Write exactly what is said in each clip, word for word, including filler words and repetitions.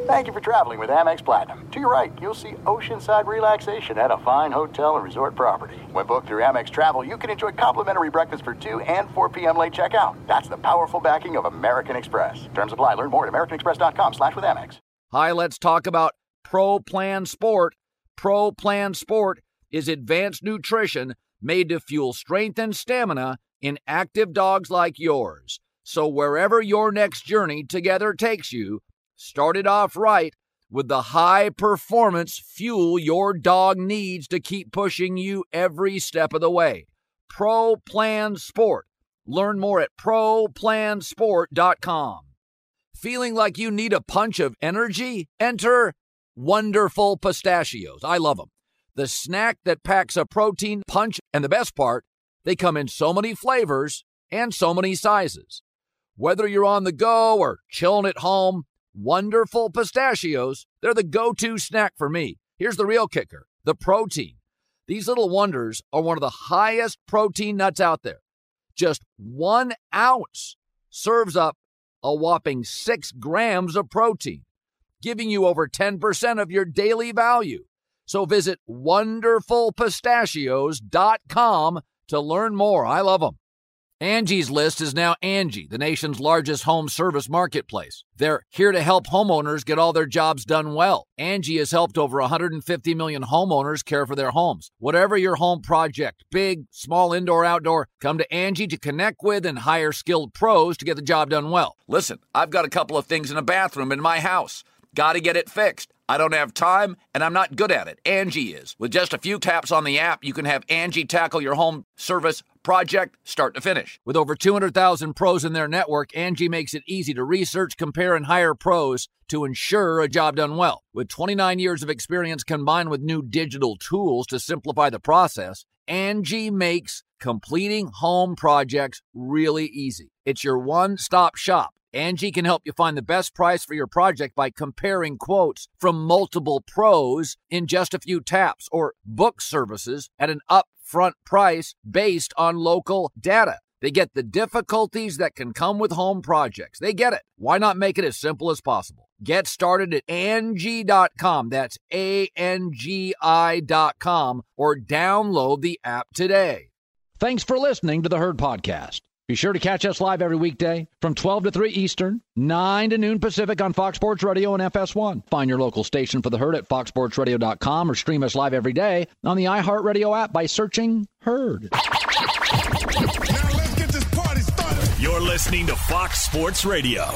Thank you for traveling with Amex Platinum. To your right, you'll see oceanside relaxation at a fine hotel and resort property. When booked through Amex Travel, you can enjoy complimentary breakfast for two and four p.m. late checkout. That's the powerful backing of American Express. Terms apply. Learn more at americanexpress.com slash with Amex. Hi, let's talk about Pro Plan Sport. Pro Plan Sport is advanced nutrition made to fuel strength and stamina in active dogs like yours. So wherever your next journey together takes you, start it off right with the high-performance fuel your dog needs to keep pushing you every step of the way. Pro Plan Sport. Learn more at pro plan sport dot com. Feeling like you need a punch of energy? Enter Wonderful Pistachios. I love them. The snack that packs a protein punch, and the best part, they come in so many flavors and so many sizes. Whether you're on the go or chilling at home, Wonderful Pistachios, they're the go-to snack for me. Here's the real kicker, the protein. These little wonders are one of the highest protein nuts out there. Just one ounce serves up a whopping six grams of protein, giving you over ten percent of your daily value. So visit wonderful pistachios dot com to learn more. I love them. Angie's List is now Angie, the nation's largest home service marketplace. They're here to help homeowners get all their jobs done well. Angie has helped over one hundred fifty million homeowners care for their homes. Whatever your home project, big, small, indoor, outdoor, come to Angie to connect with and hire skilled pros to get the job done well. Listen, I've got a couple of things in a bathroom in my house. Got to get it fixed. I don't have time, and I'm not good at it. Angie is. With just a few taps on the app, you can have Angie tackle your home service project start to finish. With over two hundred thousand pros in their network, Angie makes it easy to research, compare, and hire pros to ensure a job done well. With twenty-nine years of experience combined with new digital tools to simplify the process, Angie makes completing home projects really easy. It's your one-stop shop. Angie can help you find the best price for your project by comparing quotes from multiple pros in just a few taps, or book services at an upfront price based on local data. They get the difficulties that can come with home projects. They get it. Why not make it as simple as possible? Get started at Angie dot com. That's A N G I dot com, or download the app today. Thanks for listening to the Herd Podcast. Be sure to catch us live every weekday from twelve to three Eastern, nine to noon Pacific on Fox Sports Radio and F S one. Find your local station for the Herd at fox sports radio dot com, or stream us live every day on the iHeartRadio app by searching Herd. Now let's get this party started. You're listening to Fox Sports Radio.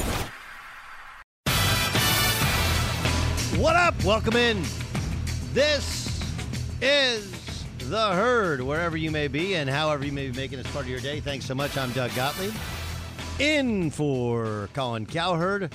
What up? Welcome in. This is The Herd, wherever you may be and however you may be making this part of your day. Thanks so much. I'm Doug Gottlieb. In for Colin Cowherd.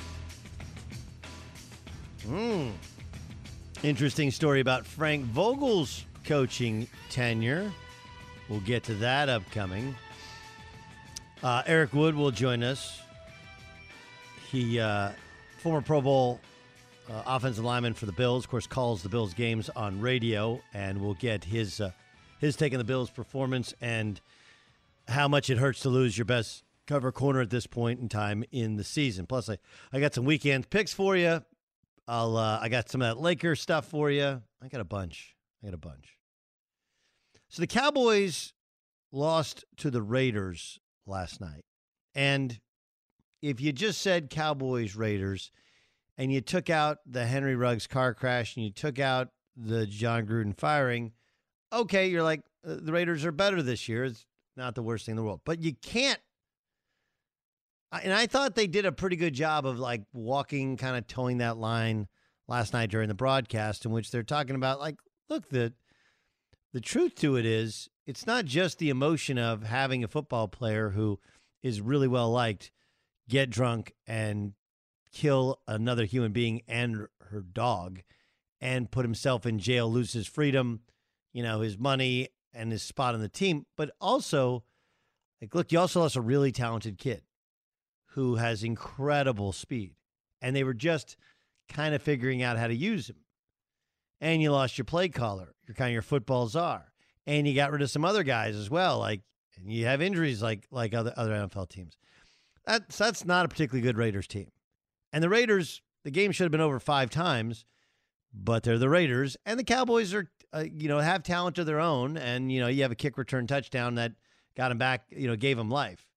Hmm. Interesting story about Frank Vogel's coaching tenure. We'll get to that upcoming. Uh, Eric Wood will join us. He, uh, former Pro Bowl uh, offensive lineman for the Bills, of course, calls the Bills games on radio, and we'll get his uh, his take on the Bills' performance and how much it hurts to lose your best cover corner at this point in time in the season. Plus, I, I got some weekend picks for you. I'll uh, I got some of that Lakers stuff for you. I got a bunch. I got a bunch. So the Cowboys lost to the Raiders last night. And if you just said Cowboys-Raiders and you took out the Henry Ruggs car crash and you took out the John Gruden firing, okay, you're like, uh, the Raiders are better this year. It's not the worst thing in the world. But you can't. And I thought they did a pretty good job of like walking, kind of towing that line last night during the broadcast, in which they're talking about, like, look, the the truth to it is it's not just the emotion of having a football player who is really well liked get drunk and kill another human being and her dog and put himself in jail, lose his freedom, you know, his money and his spot on the team. But also, like, look, you also lost a really talented kid who has incredible speed. And they were just kind of figuring out how to use him. And you lost your play caller, your kind of your football czar. And you got rid of some other guys as well. Like, and you have injuries like like other, other N F L teams. That's, that's not a particularly good Raiders team. And the Raiders, The game should have been over five times, but they're the Raiders, and the Cowboys are, uh, you know, have talent of their own, and, you know, you have a kick return touchdown that got him back, you know, gave him life.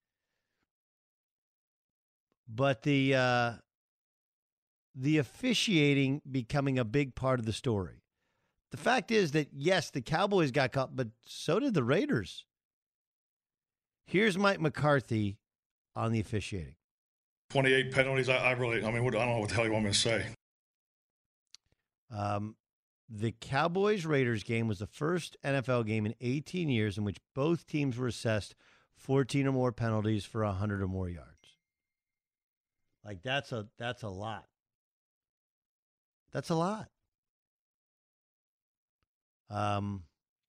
But the uh, the officiating becoming a big part of the story. The fact is that, yes, the Cowboys got caught, but so did the Raiders. Here's Mike McCarthy on the officiating. twenty-eight penalties. I, I really, I mean, what, I don't know what the hell you want me to say. Um, the Cowboys-Raiders game was the first N F L game in eighteen years in which both teams were assessed fourteen or more penalties for one hundred or more yards. Like, that's a that's a lot. That's a lot. Um.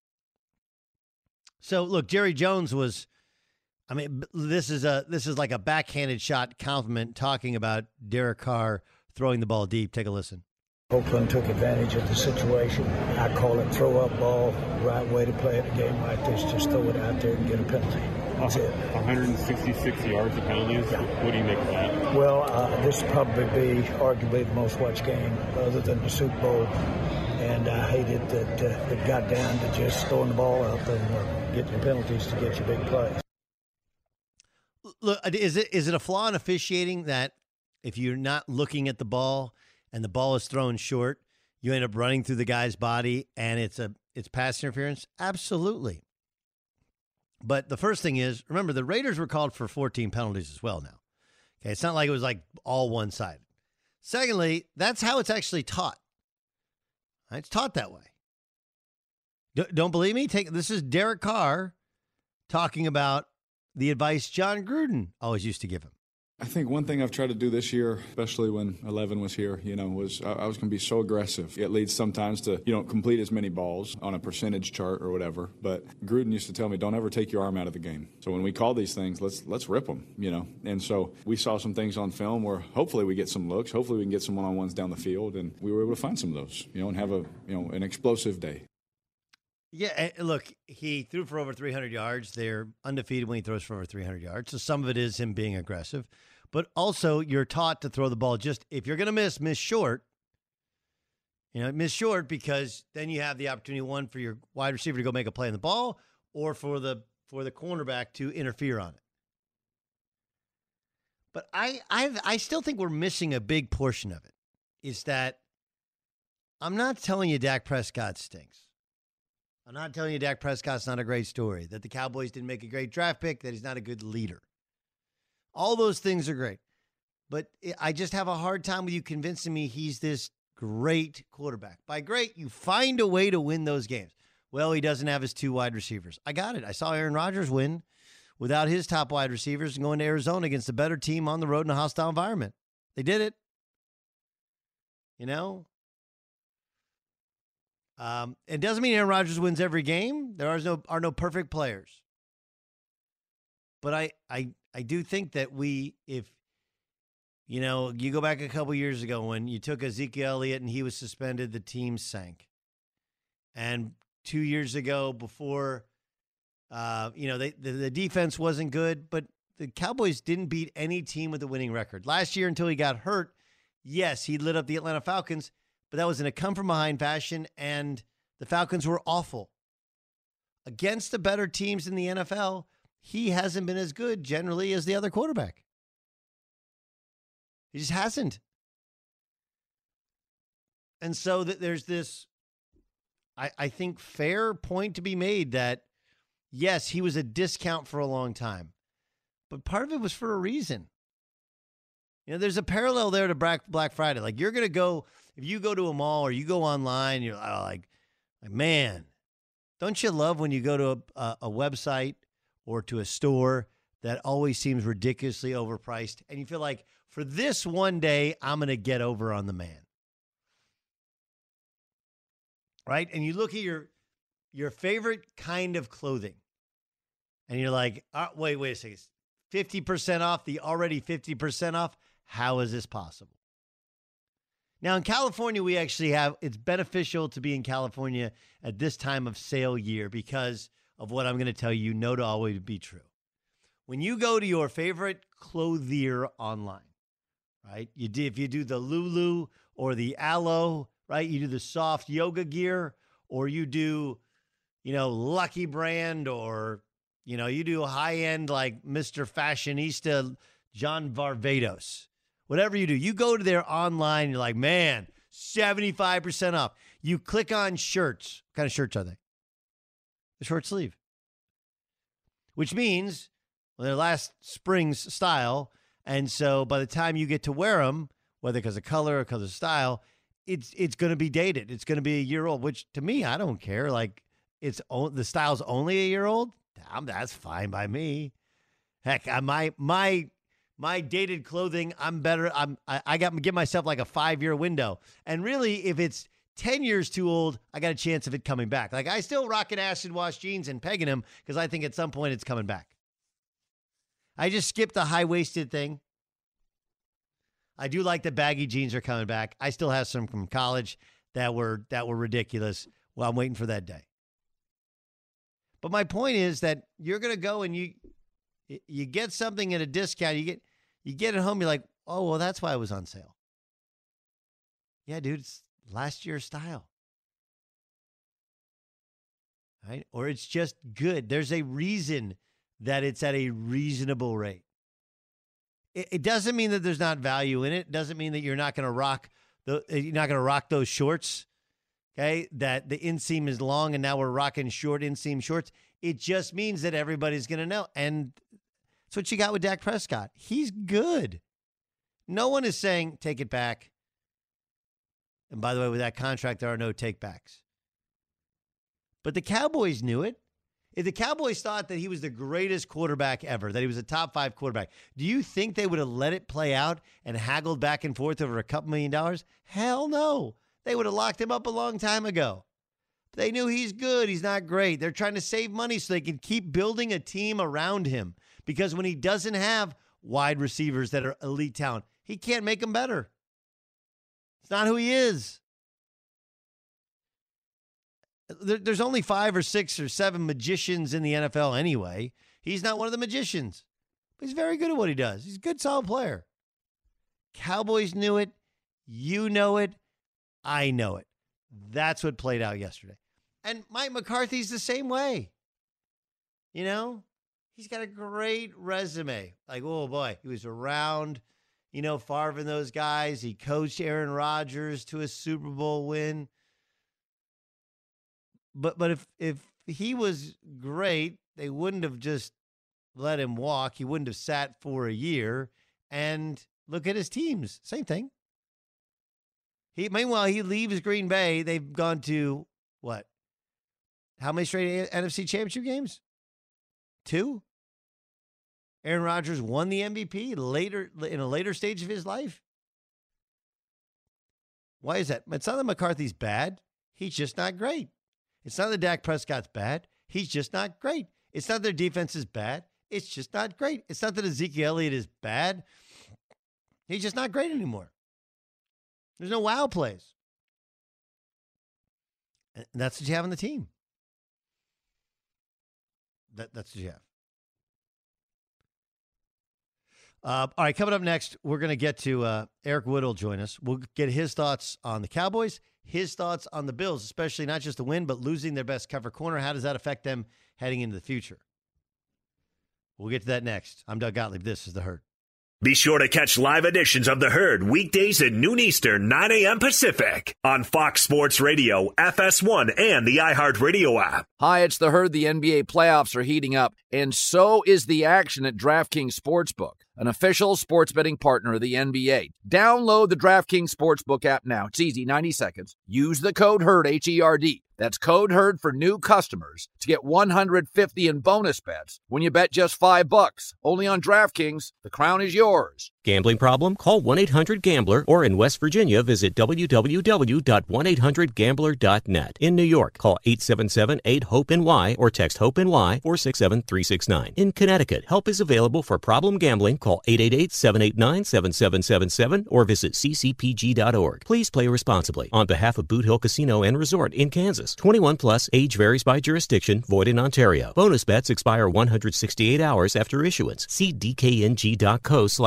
So, look, Jerry Jones was, I mean, this is a this is like a backhanded shot compliment talking about Derek Carr throwing the ball deep. Take a listen. Oakland took advantage of the situation. I call it throw up ball, right way to play a game like this. Just throw it out there and get a penalty. That's it. one hundred sixty-six yards of penalties. Yeah. What do you make of that? Well, uh, this will probably be arguably the most watched game other than the Super Bowl. And I hated that uh, it got down to just throwing the ball up and uh, getting your penalties to get your big plays. Look, is it is it a flaw in officiating that if you're not looking at the ball and the ball is thrown short, you end up running through the guy's body and it's a it's pass interference? Absolutely. But the first thing is, remember, the Raiders were called for fourteen penalties as well now. Okay, it's not like it was like all one-sided. Secondly, that's how it's actually taught. It's taught that way. D- don't believe me? Take this is Derek Carr talking about the advice John Gruden always used to give him. I think one thing I've tried to do this year, especially when eleven was here, you know, was I, I was going to be so aggressive. It leads sometimes to you don't complete as many balls on a percentage chart or whatever. But Gruden used to tell me, don't ever take your arm out of the game. So when we call these things, let's let's rip them, you know. And so we saw some things on film where hopefully we get some looks, hopefully we can get some one-on-ones down the field, and we were able to find some of those, you know, and have a you know an explosive day. Yeah, look, he threw for over three hundred yards. They're undefeated when he throws for over three hundred yards. So some of it is him being aggressive. But also, you're taught to throw the ball just, if you're going to miss, miss short. You know, miss short because then you have the opportunity, one, for your wide receiver to go make a play on the ball or for the for the cornerback to interfere on it. But I I I still think we're missing a big portion of it. Is that I'm not telling you Dak Prescott stinks. I'm not telling you Dak Prescott's not a great story, that the Cowboys didn't make a great draft pick, that he's not a good leader. All those things are great. But I just have a hard time with you convincing me he's this great quarterback. By great, you find a way to win those games. Well, he doesn't have his two wide receivers. I got it. I saw Aaron Rodgers win without his top wide receivers and going to Arizona against a better team on the road in a hostile environment. They did it. You know? Um, it doesn't mean Aaron Rodgers wins every game. There are no are no perfect players. But I, I, I do think that we, if, you know, you go back a couple years ago when you took Ezekiel Elliott and he was suspended, the team sank. And two years ago before, uh, you know, they, the, the defense wasn't good, but the Cowboys didn't beat any team with a winning record. Last year until he got hurt, yes, he lit up the Atlanta Falcons, but that was in a come-from-behind fashion, and the Falcons were awful. Against the better teams in the N F L, he hasn't been as good generally as the other quarterback. He just hasn't. And so th- there's this, I, I think, fair point to be made that, yes, he was a discount for a long time, but part of it was for a reason. You know, there's a parallel there to Black, Black Friday. Like, you're going to go, if you go to a mall or you go online, you're like, like, man, don't you love when you go to a, a, a website or to a store that always seems ridiculously overpriced, and you feel like, for this one day, I'm going to get over on the man. Right? And you look at your your favorite kind of clothing, and you're like, oh, wait, wait a second. fifty percent off the already fifty percent off? How is this possible? Now, in California, we actually have, it's beneficial to be in California at this time of sale year because of what I'm going to tell you, you know to always be true. When you go to your favorite clothier online, right? You do, if you do the Lulu or the Aloe, right? You do the soft yoga gear, or you do, you know, Lucky Brand, or, you know, you do high-end like Mister Fashionista John Varvatos. Whatever you do, you go to their online, you're like, man, seventy-five percent off. You click on shirts. What kind of shirts are they? The short sleeve. Which means well, they're last spring's style, and so by the time you get to wear them, whether because of color or because of style, it's it's going to be dated. It's going to be a year old, which to me, I don't care. Like, it's the style's only a year old. Damn, that's fine by me. Heck, I, my my my dated clothing, I'm better. I'm I, I got to give myself like a five year window, and really, if it's ten years too old, I got a chance of it coming back. Like, I still rocking acid wash jeans and pegging them because I think at some point it's coming back. I just skipped the high waisted thing. I do like the baggy jeans are coming back. I still have some from college that were that were ridiculous. Well, I'm waiting for that day. But my point is that you're going to go and you you get something at a discount. You get you get it home. You're like, oh, well, that's why it was on sale. Yeah, dude, it's last year's style. Right? Or it's just good. There's a reason that it's at a reasonable rate. It doesn't mean that there's not value in it. It doesn't mean that you're not going to rock the you're not going to rock those shorts. Okay, that the inseam is long and now we're rocking short inseam shorts. It just means that everybody's going to know, and that's what you got with Dak Prescott. He's good. No one is saying take it back. And by the way, with that contract, there are no takebacks. But the Cowboys knew it. If the Cowboys thought that he was the greatest quarterback ever, that he was a top five quarterback, do you think they would have let it play out and haggled back and forth over a couple million dollars? Hell no. They would have locked him up a long time ago. They knew he's good. He's not great. They're trying to save money so they can keep building a team around him. Because when he doesn't have wide receivers that are elite talent, he can't make them better. It's not who he is. There's only five or six or seven magicians in the N F L anyway. He's not one of the magicians. But he's very good at what he does. He's a good, solid player. Cowboys knew it. You know it. I know it. That's what played out yesterday. And Mike McCarthy's the same way. You know? He's got a great resume. Like, oh, boy. He was around, you know, Favre and those guys. He coached Aaron Rodgers to a Super Bowl win. But but if if he was great, they wouldn't have just let him walk. He wouldn't have sat for a year. And look at his teams. Same thing. He meanwhile, he leaves Green Bay. They've gone to, what? How many straight N F C Championship games? Two? Aaron Rodgers won the M V P later in a later stage of his life. Why is that? It's not that McCarthy's bad. He's just not great. It's not that Dak Prescott's bad. He's just not great. It's not their defense is bad. It's just not great. It's not that Ezekiel Elliott is bad. He's just not great anymore. There's no wow plays. And that's what you have on the team. That, that's what you have. Uh, all right, coming up next, we're going to get to uh, Eric Wood will join us. We'll get his thoughts on the Cowboys, his thoughts on the Bills, especially not just the win, but losing their best cover corner. How does that affect them heading into the future? We'll get to that next. I'm Doug Gottlieb. This is The Herd. Be sure to catch live editions of The Herd weekdays at noon Eastern, nine a.m. Pacific on Fox Sports Radio, F S one, and the iHeartRadio app. Hi, it's The Herd. The N B A playoffs are heating up, and so is the action at DraftKings Sportsbook, an official sports betting partner of the N B A. Download the DraftKings Sportsbook app now. It's easy, ninety seconds. Use the code HERD, H E R D. That's code HERD for new customers to get one hundred fifty in bonus bets when you bet just five bucks. Only on DraftKings. The crown is yours. Gambling problem? Call one eight hundred gambler, or in West Virginia, visit w w w dot one eight hundred gambler dot net. In New York, call eight seven seven, eight, hope N Y or text HOPE N Y four six seven, three six nine. In Connecticut, help is available for problem gambling. Call eight eight eight, seven eight nine, seven seven seven seven or visit c c p g dot org. Please play responsibly. On behalf of Boot Hill Casino and Resort in Kansas, twenty-one plus, age varies by jurisdiction, void in Ontario. Bonus bets expire one hundred sixty-eight hours after issuance. See d k n g dot co slash b ball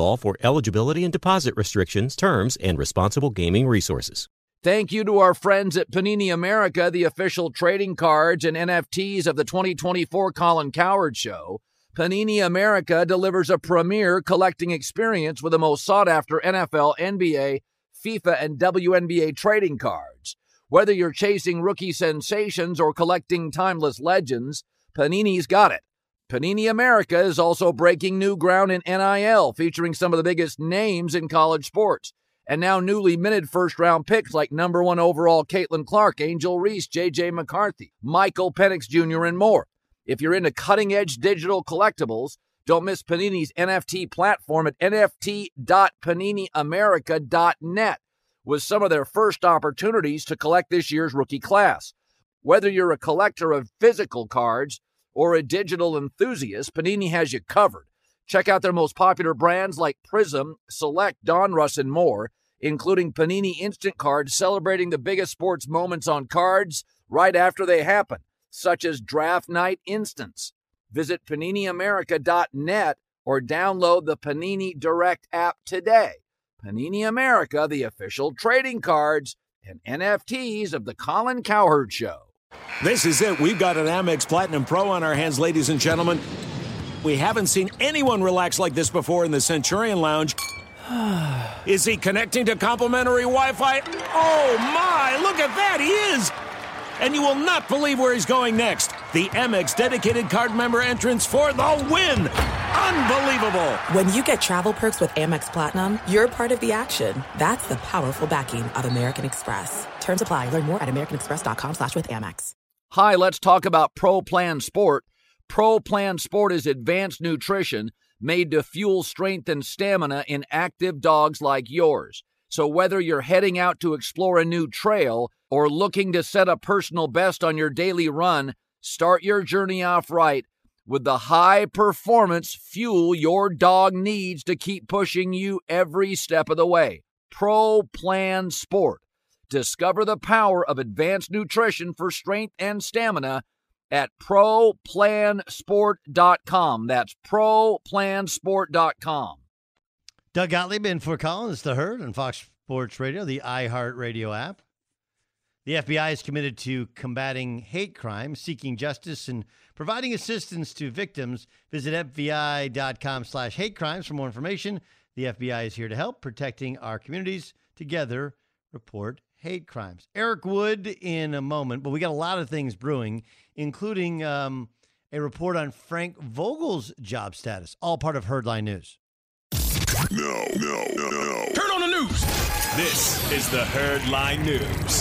law for eligibility and deposit restrictions, terms, and responsible gaming resources. Thank you to our friends at Panini America, the official trading cards and N F Ts of the twenty twenty-four Colin Cowherd Show. Panini America delivers a premier collecting experience with the most sought-after N F L, N B A, FIFA, and W N B A trading cards. Whether you're chasing rookie sensations or collecting timeless legends, Panini's got it. Panini America is also breaking new ground in N I L, featuring some of the biggest names in college sports. And now newly minted first-round picks like number one overall Caitlin Clark, Angel Reese, J J. McCarthy, Michael Penix Junior, and more. If you're into cutting-edge digital collectibles, don't miss Panini's N F T platform at N F T dot panini america dot net with some of their first opportunities to collect this year's rookie class. Whether you're a collector of physical cards or a digital enthusiast, Panini has you covered. Check out their most popular brands like Prism, Select, Donruss, and more, including Panini Instant Cards celebrating the biggest sports moments on cards right after they happen, such as Draft Night Instants. Visit panini america dot net or download the Panini Direct app today. Panini America, the official trading cards and N F Ts of the Colin Cowherd Show. This is it. We've got an Amex Platinum Pro on our hands, ladies and gentlemen. We haven't seen anyone relax like this before in the Centurion Lounge. Is he connecting to complimentary Wi-Fi? Oh, my. Look at that. He is. And you will not believe where he's going next. The Amex dedicated card member entrance for the win. Unbelievable. When you get travel perks with Amex Platinum, you're part of the action. That's the powerful backing of American Express. Terms apply. Learn more at americanexpress.com slash with Amex. Hi, let's talk about Pro Plan Sport. Pro Plan Sport is advanced nutrition made to fuel strength and stamina in active dogs like yours. So whether you're heading out to explore a new trail or looking to set a personal best on your daily run, start your journey off right with the high-performance fuel your dog needs to keep pushing you every step of the way. Pro Plan Sport. Discover the power of advanced nutrition for strength and stamina at pro plan sport dot com. That's pro plan sport dot com. Doug Gottlieb in for Collins, The Herd, on Fox Sports Radio, the iHeartRadio app. The F B I is committed to combating hate crime, seeking justice, and providing assistance to victims. Visit F B I dot com slash hate crimes for more information. The F B I is here to help, protecting our communities. Together, report hate crimes. Eric Wood in a moment, but we got a lot of things brewing, including um, a report on Frank Vogel's job status, all part of Herdline News. No, no, no, no. Turn on the news. This is the Herdline News.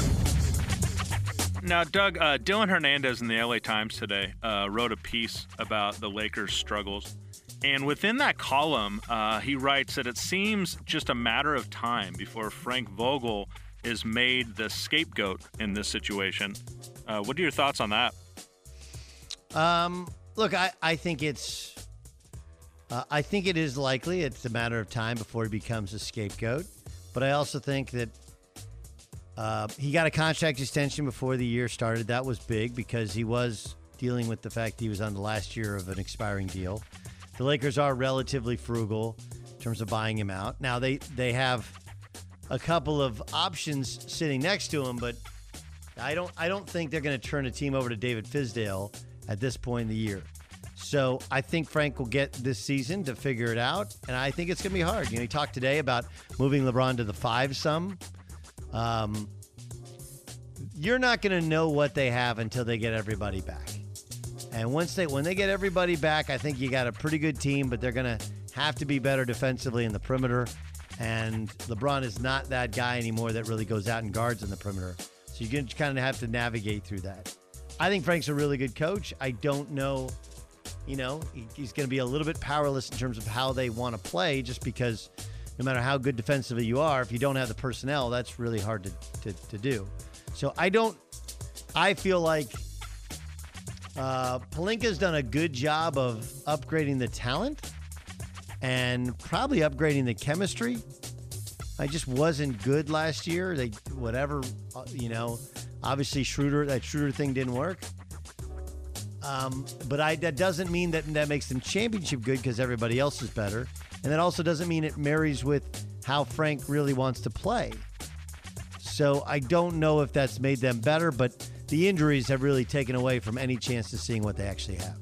Now, Doug, uh, Dylan Hernandez in the L A Times today uh, wrote a piece about the Lakers' struggles. And within that column, uh, he writes that it seems just a matter of time before Frank Vogel is made the scapegoat in this situation. Uh, what are your thoughts on that? Um, look, I, I think it's, uh, I think it is likely it's a matter of time before he becomes a scapegoat. But I also think that uh, he got a contract extension before the year started. That was big because he was dealing with the fact he was on the last year of an expiring deal. The Lakers are relatively frugal in terms of buying him out. Now they, they have a couple of options sitting next to him, but I don't I don't think they're going to turn a team over to David Fizdale at this point in the year. So I think Frank will get this season to figure it out, and I think it's going to be hard. You know, he talked today about moving LeBron to the five some. Um, you're not going to know what they have until they get everybody back. And once they when they get everybody back, I think you got a pretty good team, but they're going to have to be better defensively in the perimeter. And LeBron is not that guy anymore that really goes out and guards in the perimeter. So you're going to kind of have to navigate through that. I think Frank's a really good coach. I don't know, you know, he's going to be a little bit powerless in terms of how they want to play, just because no matter how good defensively you are, if you don't have the personnel, that's really hard to, to, to do. So I don't, I feel like uh, Pelinka's done a good job of upgrading the talent and probably upgrading the chemistry. I just wasn't good last year. They, whatever, you know, obviously Schroeder, that Schroeder thing didn't work. Um, but I, that doesn't mean that that makes them championship good because everybody else is better. And that also doesn't mean it marries with how Frank really wants to play. So I don't know if that's made them better, but the injuries have really taken away from any chance to seeing what they actually have.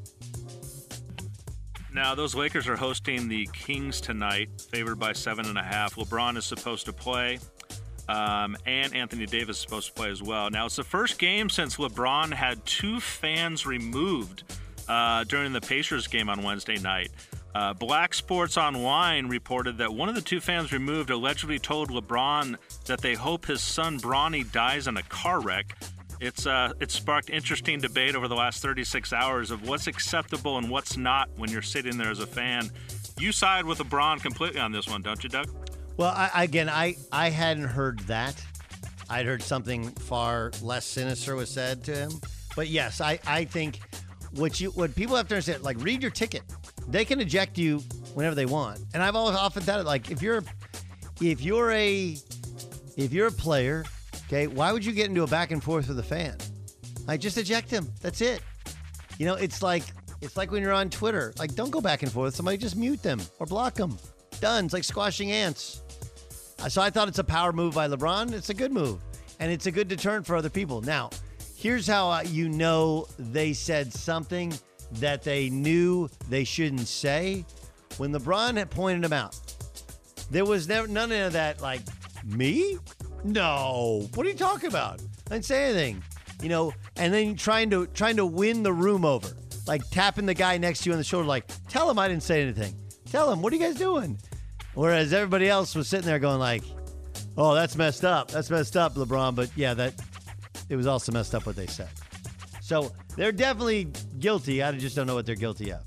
Now, those Lakers are hosting the Kings tonight, favored by seven and a half. LeBron is supposed to play, um, and Anthony Davis is supposed to play as well. Now, it's the first game since LeBron had two fans removed uh, during the Pacers game on Wednesday night. Uh, Black Sports Online reported that one of the two fans removed allegedly told LeBron that they hope his son Bronny dies in a car wreck. It's uh, it's sparked interesting debate over the last thirty-six hours of what's acceptable and what's not when you're sitting there as a fan. You side with LeBron completely on this one, don't you, Doug? Well, I, again, I, I hadn't heard that. I'd heard something far less sinister was said to him. But yes, I, I think what you what people have to understand, like, read your ticket. They can eject you whenever they want. And I've always often thought it, like, if you're if you're a if you're a player, okay, why would you get into a back and forth with a fan? Like, just eject him. That's it. You know, it's like it's like when you're on Twitter. Like, don't go back and forth with somebody. Just mute them or block them. Done. It's like squashing ants. So I thought it's a power move by LeBron. It's a good move. And it's a good deterrent for other people. Now, here's how you know they said something that they knew they shouldn't say. When LeBron had pointed him out, there was never none of that, like, me? No. What are you talking about? I didn't say anything. You know, and then trying to trying to win the room over. Like tapping the guy next to you on the shoulder, like, tell him I didn't say anything. Tell him, what are you guys doing? Whereas everybody else was sitting there going like, oh, that's messed up. That's messed up, LeBron. But yeah, that it was also messed up what they said. So they're definitely guilty. I just don't know what they're guilty of.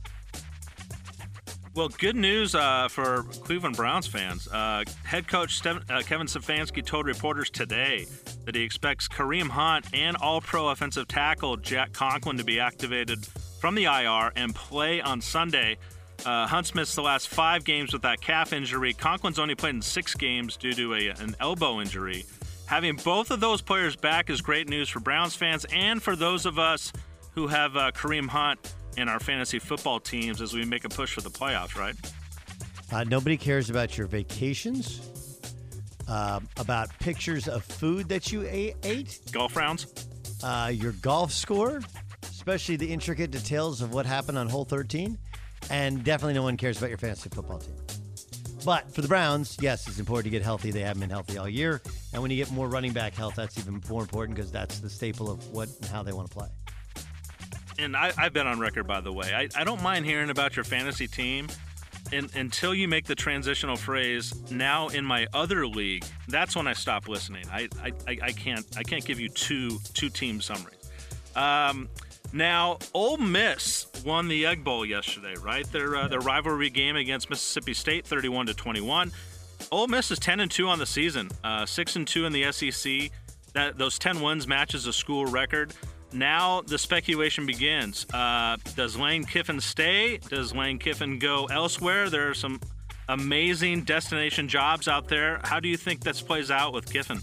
Well, good news uh, for Cleveland Browns fans. Uh, head coach Steven, uh, Kevin Stefanski told reporters today that he expects Kareem Hunt and All-Pro offensive tackle Jack Conklin to be activated from the I R and play on Sunday. Uh, Hunt's missed the last five games with that calf injury. Conklin's only played in six games due to a, an elbow injury. Having both of those players back is great news for Browns fans and for those of us who have uh, Kareem Hunt in our fantasy football teams as we make a push for the playoffs, right? Uh, nobody cares about your vacations, uh, about pictures of food that you ate, ate. Golf rounds. Uh, your golf score, especially the intricate details of what happened on hole thirteen. And definitely no one cares about your fantasy football team. But for the Browns, yes, it's important to get healthy. They haven't been healthy all year. And when you get more running back health, that's even more important because that's the staple of what and how they want to play. And I, I've been on record, by the way. I, I don't mind hearing about your fantasy team and, until you make the transitional phrase, now in my other league. That's when I stop listening. I, I, I can't I can't give you two two team summaries. Um, now, Ole Miss won the Egg Bowl yesterday, right? Their uh, their rivalry game against Mississippi State, thirty-one to twenty-one. Ole Miss is ten and two on the season, uh, six and two in the S E C. That those ten wins matches a school record. Now the speculation begins. Uh, does Lane Kiffin stay? Does Lane Kiffin go elsewhere? There are some amazing destination jobs out there. How do you think this plays out with Kiffin?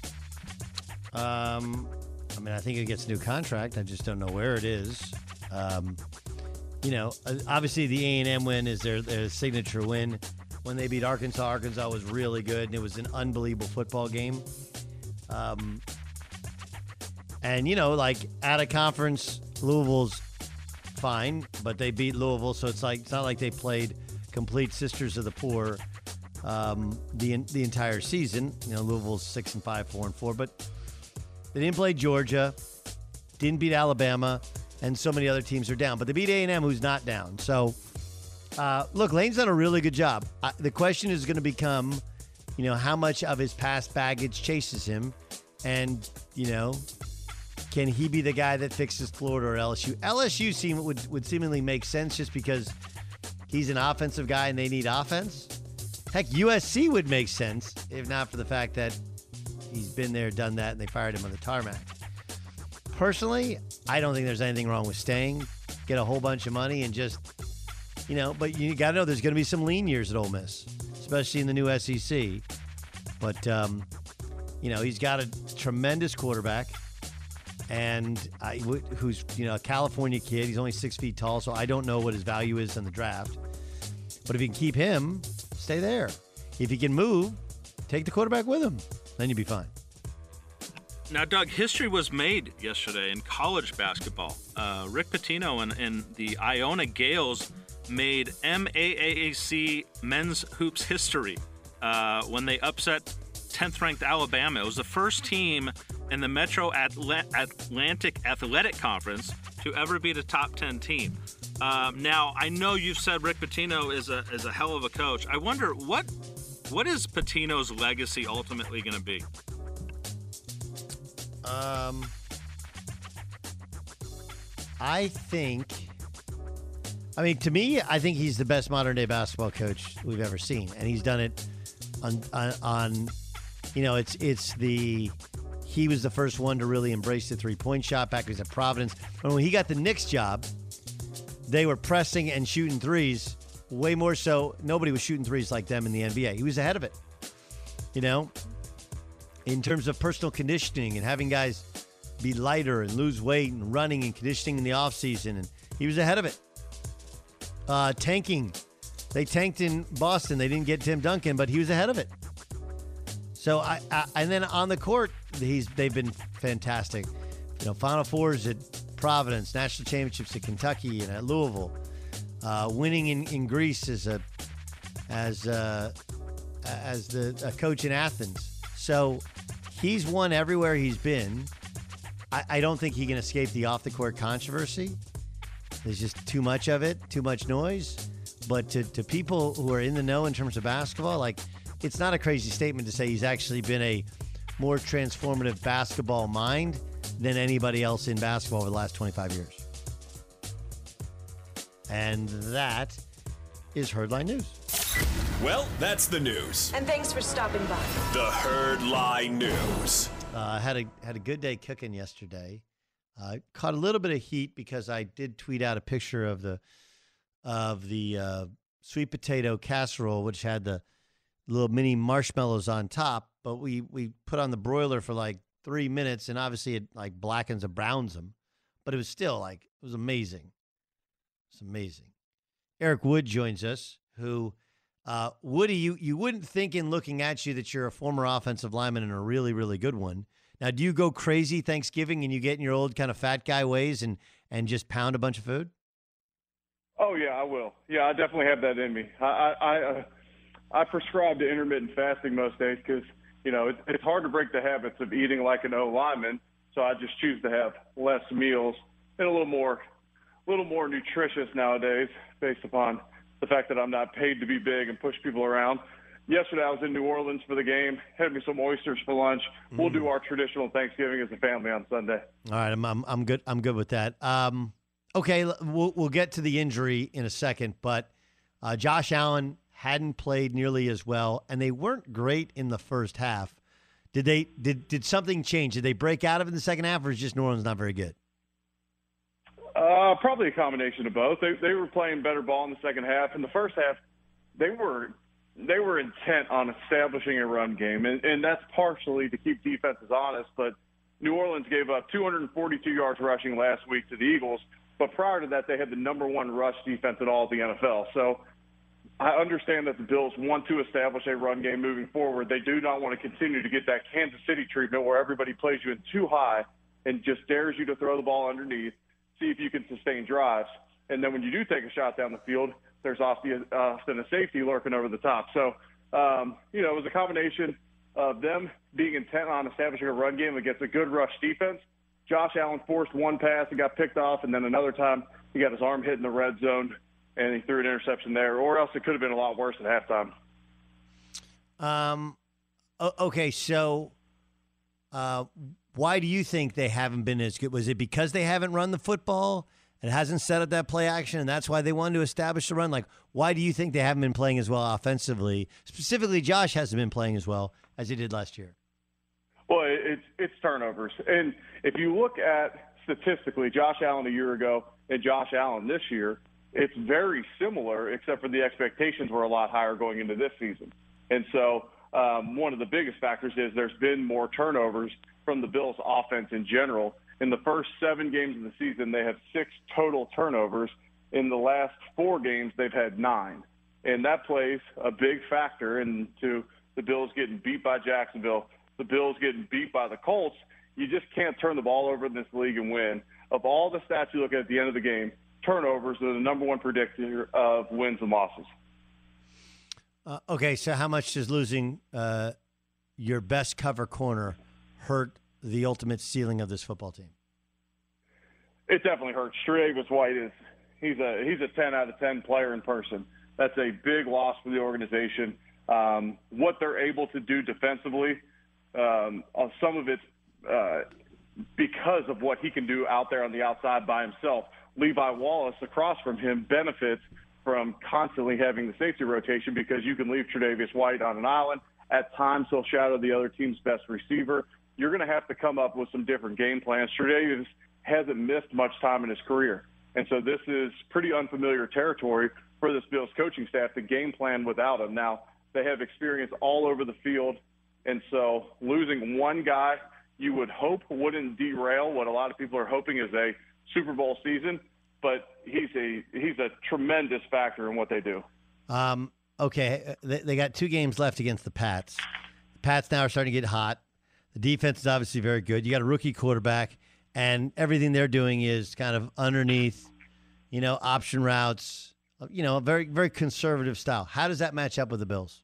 Um, I mean, I think he gets a new contract. I just don't know where it is. Um, you know, obviously the A and M win is their, their signature win. When they beat Arkansas, Arkansas was really good, and it was an unbelievable football game. Um, and, you know, like, out of conference, Louisville's fine, but they beat Louisville, so it's like it's not like they played complete Sisters of the Poor um, the the entire season. You know, Louisville's six and five, four and four, but they didn't play Georgia, didn't beat Alabama, and so many other teams are down. But they beat A and M, who's not down. So, uh, look, Lane's done a really good job. Uh, the question is going to become, you know, how much of his past baggage chases him, and, you know, can he be the guy that fixes Florida or L S U? L S U seem would, would seemingly make sense just because he's an offensive guy and they need offense. Heck, U S C would make sense if not for the fact that he's been there, done that, and they fired him on the tarmac. Personally, I don't think there's anything wrong with staying, get a whole bunch of money, and just, you know, but you got to know there's going to be some lean years at Ole Miss, especially in the new S E C. But, um, you know, he's got a tremendous quarterback. and I, who's you know a California kid. He's only six feet tall, so I don't know what his value is in the draft. But if you can keep him, stay there. If you can move, take the quarterback with him. Then you'll be fine. Now, Doug, history was made yesterday in college basketball. Uh, Rick Pitino and, and the Iona Gales made M A A C men's hoops history uh, when they upset tenth-ranked Alabama. It was the first team in the Metro Atla- Atlantic Athletic Conference to ever beat a top ten team. Um, now, I know you've said Rick Pitino is a is a hell of a coach. I wonder, what what is Pitino's legacy ultimately going to be? Um, I think, I mean, to me, I think he's the best modern-day basketball coach we've ever seen, and he's done it on, on, on you know, it's it's the, he was the first one to really embrace the three-point shot back when he was at Providence. And when he got the Knicks job, they were pressing and shooting threes way more so. Nobody was shooting threes like them in the N B A. He was ahead of it, you know, in terms of personal conditioning and having guys be lighter and lose weight and running and conditioning in the offseason. And he was ahead of it. Uh, tanking. They tanked in Boston. They didn't get Tim Duncan, but he was ahead of it. So I, I and then on the court, he's they've been fantastic. You know, Final Fours at Providence, national championships at Kentucky and at Louisville, uh, winning in, in Greece as a as a, as the a coach in Athens. So he's won everywhere he's been. I, I don't think he can escape the off the court controversy. There's just too much of it, too much noise. But to, to people who are in the know in terms of basketball, like, it's not a crazy statement to say he's actually been a more transformative basketball mind than anybody else in basketball over the last twenty-five years. And that is Herdline News. Well, that's the news. And thanks for stopping by. The Herdline News. Uh, I had a had a good day cooking yesterday. Uh, caught a little bit of heat because I did tweet out a picture of the of the uh, sweet potato casserole, which had the little mini marshmallows on top. But we we put on the broiler for like three minutes, and obviously it like blackens and browns them. But it was still like, it was amazing. It's amazing. Eric Wood joins us, who, uh, Woody, you, you wouldn't think in looking at you that you're a former offensive lineman and a really, really good one. Now, do you go crazy Thanksgiving and you get in your old kind of fat guy ways and, and just pound a bunch of food? Oh, yeah, I will. Yeah, I definitely have that in me. I I, I, uh, I prescribe to intermittent fasting most days because, you know, it's, it's hard to break the habits of eating like an O-lineman, so I just choose to have less meals and a little more a little more nutritious nowadays based upon the fact that I'm not paid to be big and push people around. Yesterday I was in New Orleans for the game, had me some oysters for lunch. Mm. We'll do our traditional Thanksgiving as a family on Sunday. All right, I'm I'm, I'm good. I'm good with that. Um, okay, we'll we'll get to the injury in a second, but uh, Josh Allen hadn't played nearly as well, and they weren't great in the first half. Did they? Did did something change? Did they break out of it in the second half, or is just New Orleans not very good? Uh, probably a combination of both. They they were playing better ball in the second half. In the first half, they were they were intent on establishing a run game, and, and that's partially to keep defenses honest. But New Orleans gave up two hundred forty-two yards rushing last week to the Eagles, but prior to that, they had the number one rush defense in all of the N F L. So I understand that the Bills want to establish a run game moving forward. They do not want to continue to get that Kansas City treatment where everybody plays you in too high and just dares you to throw the ball underneath, see if you can sustain drives. And then when you do take a shot down the field, there's often a safety lurking over the top. So, um, you know, it was a combination of them being intent on establishing a run game against a good rush defense. Josh Allen forced one pass and got picked off, and then another time he got his arm hit in the red zone, and he threw an interception there, or else it could have been a lot worse at halftime. Um, okay, so uh, why do you think they haven't been as good? Was it because they haven't run the football? It hasn't set up that play action, and that's why they wanted to establish the run? Like, why do you think they haven't been playing as well offensively? Specifically, Josh hasn't been playing as well as he did last year. Well, it's it's turnovers. And if you look at statistically, Josh Allen a year ago and Josh Allen this year, it's very similar, except for the expectations were a lot higher going into this season. And so um, one of the biggest factors is there's been more turnovers from the Bills' offense in general. In the first seven games of the season, they have six total turnovers. In the last four games, they've had nine. And that plays a big factor into the Bills getting beat by Jacksonville, the Bills getting beat by the Colts. You just can't turn the ball over in this league and win. Of all the stats you look at at the end of the game, turnovers are the number one predictor of wins and losses. Uh, okay, so how much does losing uh, your best cover corner hurt the ultimate ceiling of this football team? It definitely hurts. Tre'Davious White is he's a he's a ten out of ten player in person. That's a big loss for the organization. Um, what they're able to do defensively, um, on some of it's uh, because of what he can do out there on the outside by himself. Levi Wallace across from him benefits from constantly having the safety rotation because you can leave Tre'Davious White on an island. At times, he'll shadow the other team's best receiver. You're going to have to come up with some different game plans. Tre'Davious hasn't missed much time in his career. And so this is pretty unfamiliar territory for this Bills coaching staff to game plan without him. Now, they have experience all over the field. And so losing one guy you would hope wouldn't derail what a lot of people are hoping is a Super Bowl season. But he's a he's a tremendous factor in what they do. Um, okay, they, they got two games left against the Pats. The Pats now are starting to get hot. The defense is obviously very good. You got a rookie quarterback, and everything they're doing is kind of underneath, you know, option routes, you know, a very, very conservative style. How does that match up with the Bills?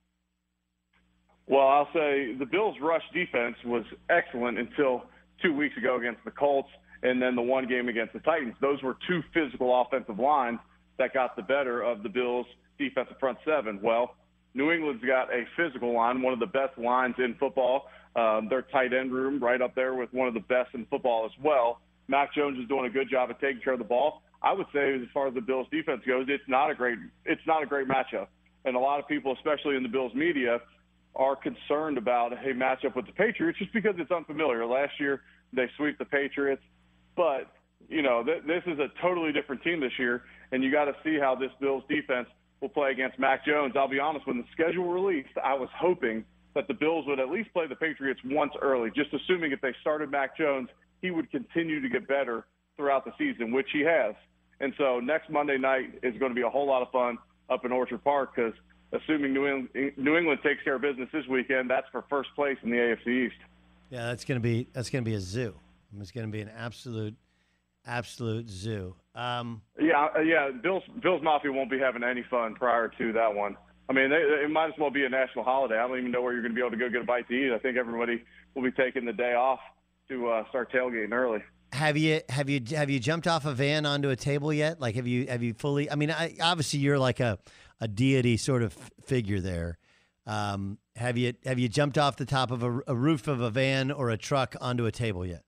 Well, I'll say the Bills' rush defense was excellent until two weeks ago against the Colts. And then the one game against the Titans. Those were two physical offensive lines that got the better of the Bills' defensive front seven. Well, New England's got a physical line, one of the best lines in football. Um, their tight end room right up there with one of the best in football as well. Mac Jones is doing a good job of taking care of the ball. I would say, as far as the Bills' defense goes, it's not a great it's not a great matchup. And a lot of people, especially in the Bills media, are concerned about a matchup with the Patriots just because it's unfamiliar. Last year, they sweep the Patriots. But, you know, th- this is a totally different team this year, and you got to see how this Bills defense will play against Mac Jones. I'll be honest, when the schedule released, I was hoping that the Bills would at least play the Patriots once early, just assuming if they started Mac Jones, he would continue to get better throughout the season, which he has. And so next Monday night is going to be a whole lot of fun up in Orchard Park because assuming New England, New England takes care of business this weekend, that's for first place in the A F C East. Yeah, that's going to be that's going to be a zoo. It's going to be an absolute, absolute zoo. Um, yeah, yeah. Bills, Bills Mafia won't be having any fun prior to that one. I mean, they, it might as well be a national holiday. I don't even know where you're going to be able to go get a bite to eat. I think everybody will be taking the day off to uh, start tailgating early. Have you have you have you jumped off a van onto a table yet? Like, have you have you fully? I mean, I, obviously you're like a, a deity sort of figure there. Um, have you have you jumped off the top of a, a roof of a van or a truck onto a table yet?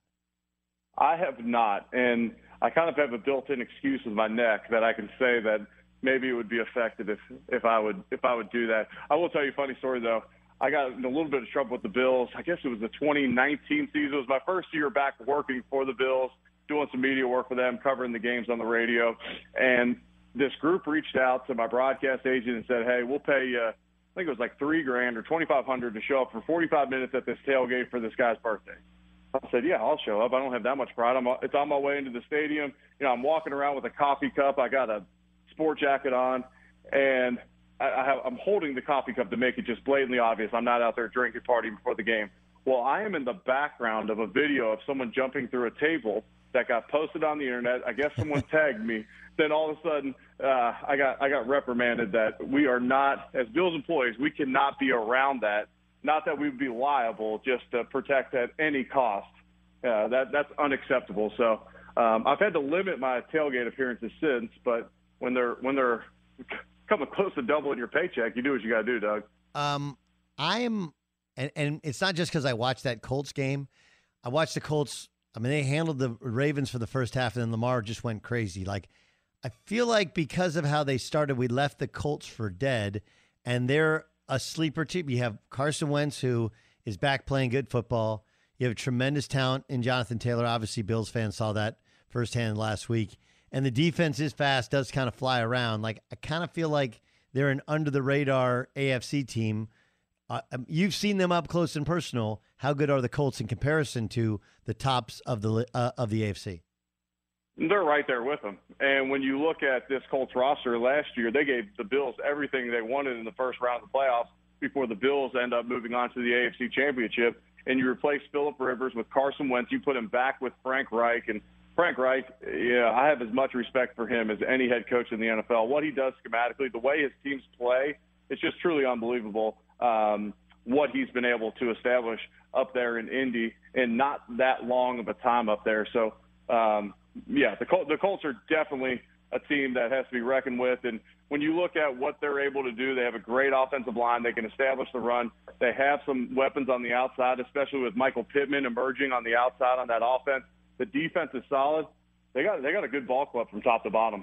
I have not, and I kind of have a built-in excuse with my neck that I can say that maybe it would be effective if, if I would if I would do that. I will tell you a funny story though. I got in a little bit of trouble with the Bills. I guess it was the twenty nineteen season. It was my first year back working for the Bills, doing some media work for them, covering the games on the radio. And this group reached out to my broadcast agent and said, "Hey, we'll pay you." I think it was like three grand or twenty-five hundred to show up for forty-five minutes at this tailgate for this guy's birthday. I said, yeah, I'll show up. I don't have that much pride. I'm, it's on my way into the stadium. You know, I'm walking around with a coffee cup. I got a sport jacket on, and I, I have, I'm holding the coffee cup to make it just blatantly obvious I'm not out there drinking, partying before the game. Well, I am in the background of a video of someone jumping through a table that got posted on the internet. I guess someone tagged me. Then all of a sudden, uh, I got I got reprimanded that we are not, as Bills employees, we cannot be around that. Not that we would be liable, just to protect at any cost. Uh, that that's unacceptable. So um, I've had to limit my tailgate appearances since. But when they're when they're coming close to doubling your paycheck, you do what you got to do, Doug. Um, I am, and and it's not just because I watched that Colts game. I watched the Colts. I mean, they handled the Ravens for the first half, and then Lamar just went crazy. Like, I feel like because of how they started, we left the Colts for dead, and they're a sleeper team. You have Carson Wentz, who is back playing good football. You have tremendous talent in Jonathan Taylor. Obviously, Bills fans saw that firsthand last week. And the defense is fast, does kind of fly around. Like, I kind of feel like they're an under-the-radar A F C team. Uh, you've seen them up close and personal. How good are the Colts in comparison to the tops of the uh, of the A F C? They're right there with them. And when you look at this Colts roster last year, they gave the Bills everything they wanted in the first round of the playoffs before the Bills end up moving on to the A F C Championship. And you replace Phillip Rivers with Carson Wentz. You put him back with Frank Reich. And Frank Reich, yeah, I have as much respect for him as any head coach in the N F L. What he does schematically, the way his teams play, it's just truly unbelievable um, what he's been able to establish up there in Indy in not that long of a time up there. So, um, yeah, the, Col- the Colts are definitely a team that has to be reckoned with. And when you look at what they're able to do, they have a great offensive line. They can establish the run. They have some weapons on the outside, especially with Michael Pittman emerging on the outside on that offense. The defense is solid. They got they got a good ball club from top to bottom.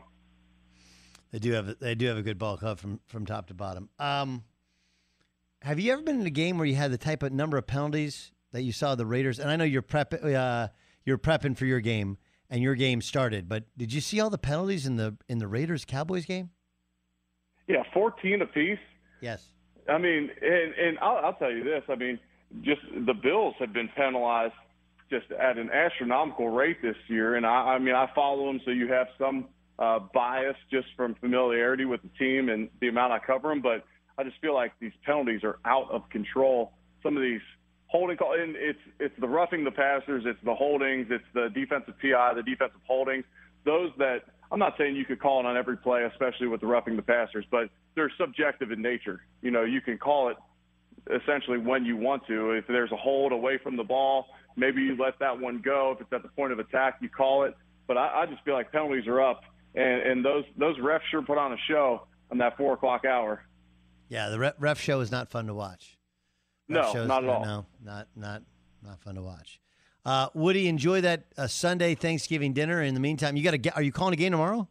They do have they do have a good ball club from, from top to bottom. Um, have you ever been in a game where you had the type of number of penalties that you saw the Raiders? And I know you're prep uh, you're prepping for your game, and your game started. But did you see all the penalties in the in the Raiders Cowboys game? Yeah, fourteen apiece. Yes. I mean, and, and I'll, I'll tell you this. I mean, just the Bills have been penalized just at an astronomical rate this year. And, I, I mean, I follow them, so you have some uh, bias just from familiarity with the team and the amount I cover them. But I just feel like these penalties are out of control. Some of these holding calls, and it's, it's the roughing the passers, it's the holdings, it's the defensive P I, the defensive holdings, those that – I'm not saying you could call it on every play, especially with the roughing the passers, but they're subjective in nature. You know, you can call it essentially when you want to. If there's a hold away from the ball, maybe you let that one go. If it's at the point of attack, you call it. But I, I just feel like penalties are up, and, and those those refs sure put on a show on that four o'clock hour. Yeah, the ref, ref show is not fun to watch. Ref No, shows, not at all. No, not not not fun to watch. Uh, Woody, enjoy that uh, Sunday Thanksgiving dinner. In the meantime, you got to get. Are you calling a game tomorrow?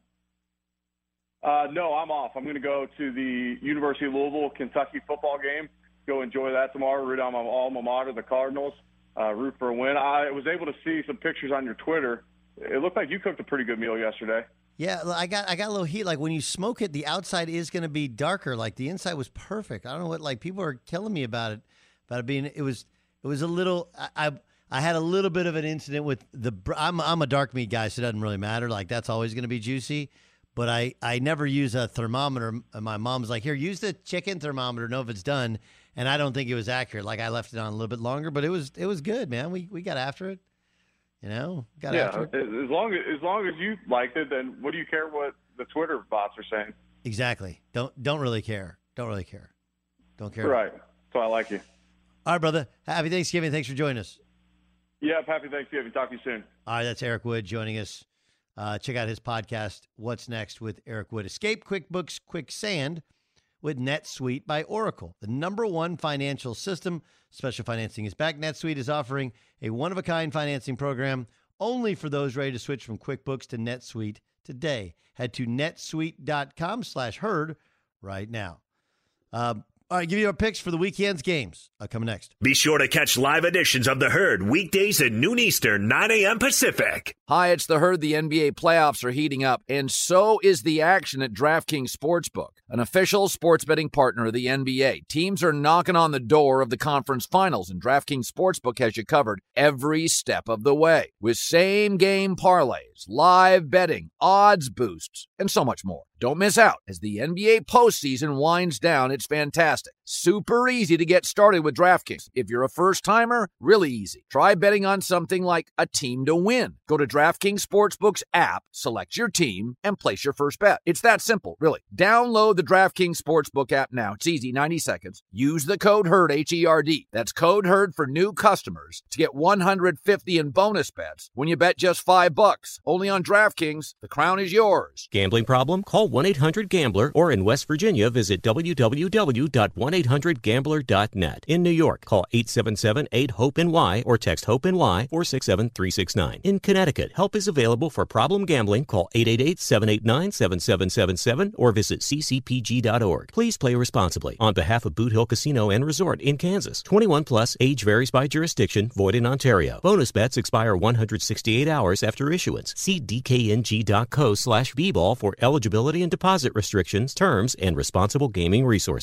Uh, no, I'm off. I'm going to go to the University of Louisville Kentucky football game. Go enjoy that tomorrow. Root on my alma mater, the Cardinals. Uh, root for a win. I was able to see some pictures on your Twitter. It looked like you cooked a pretty good meal yesterday. Yeah, I got I got a little heat. Like when you smoke it, the outside is going to be darker. Like the inside was perfect. I don't know what. Like people are killing me about it. About it being. It was. It was a little. I. I I had a little bit of an incident with the – I'm I'm a dark meat guy, so it doesn't really matter. Like, that's always going to be juicy. But I, I never use a thermometer. My mom's like, here, use the chicken thermometer, know if it's done. And I don't think it was accurate. Like, I left it on a little bit longer, but it was it was good, man. We we got after it. You know? Got yeah, after it. as long as, as long as you liked it, then what do you care what the Twitter bots are saying? Exactly. Don't Don't really care. Don't really care. Don't care. Right. So I like you. All right, brother. Happy Thanksgiving. Thanks for joining us. Yep, happy Thanksgiving. Talk to you soon. All right, that's Eric Wood joining us. Uh, check out his podcast, What's Next with Eric Wood. Escape QuickBooks Quicksand with NetSuite by Oracle, the number one financial system. Special financing is back. NetSuite is offering a one-of-a-kind financing program only for those ready to switch from QuickBooks to NetSuite today. Head to netsuite.com slash herd right now. Uh, All right, give you our picks for the weekend's games. Uh, coming next. Be sure to catch live editions of The Herd weekdays at noon Eastern, nine a.m. Pacific. Hi, it's The Herd. The N B A playoffs are heating up, and so is the action at DraftKings Sportsbook, an official sports betting partner of the N B A. Teams are knocking on the door of the conference finals, and DraftKings Sportsbook has you covered every step of the way with same-game parlays, live betting, odds boosts, and so much more. Don't miss out as the N B A postseason winds down. It's fantastic. Super easy to get started with DraftKings. If you're a first-timer, really easy. Try betting on something like a team to win. Go to DraftKings Sportsbook's app, select your team, and place your first bet. It's that simple, really. Download the DraftKings Sportsbook app now. It's easy, ninety seconds. Use the code HERD, H E R D. That's code HERD for new customers to get one hundred fifty in bonus bets when you bet just five bucks. Only on DraftKings. The crown is yours. Gambling problem? Call one eight hundred gambler, or in West Virginia, visit w w w dot one eight hundred gambler dot net. In New York, call eight seven seven, eight, hope N Y or text HOPE-NY four six seven, three six nine. In Connecticut, help is available for problem gambling. Call eight eight eight, seven eight nine, seven seven seven seven or visit c c p g dot org. Please play responsibly. On behalf of Boot Hill Casino and Resort in Kansas, twenty-one plus, age varies by jurisdiction, void in Ontario. Bonus bets expire one hundred sixty-eight hours after issuance. See d k n g dot co slash b ball for eligibility and deposit restrictions, terms, and responsible gaming resources.